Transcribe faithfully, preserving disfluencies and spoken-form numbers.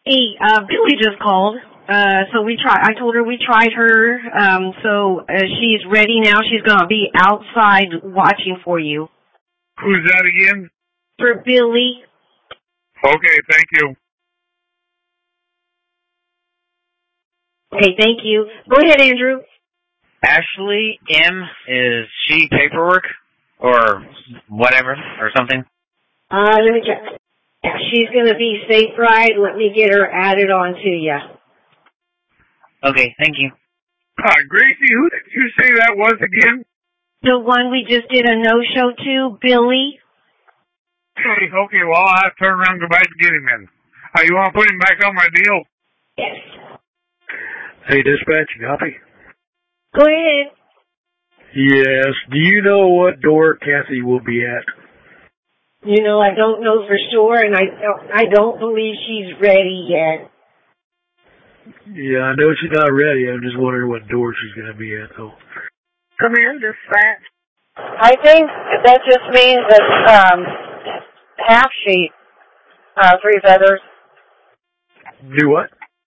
Hey, uh, Billy just called. Uh, so we tried, I told her we tried her, um, so, uh, she's ready now. She's gonna be outside watching for you. Who's that again? For Billy. Okay, thank you. Okay, thank you. Go ahead, Andrew. Ashley M, is she paperwork? Or whatever, or something? Uh, let me check. She's gonna be safe ride. Let me get her added on to you. Okay, thank you. Uh, Gracie, who did you say that was again? The one we just did a no-show to, Billy. Okay, okay, well, I'll have to turn around and go back to get him in. Uh, you want to put him back on my deal? Yes. Hey, dispatch, copy? Go ahead. Yes. Do you know what door Kathy will be at? You know, I don't know for sure, and I don't, I don't believe she's ready yet. Yeah, I know she's not ready. I'm just wondering what door she's going to be at, though. Come in, dispatch. I think that just means that um, half sheet, uh, three feathers. Do what?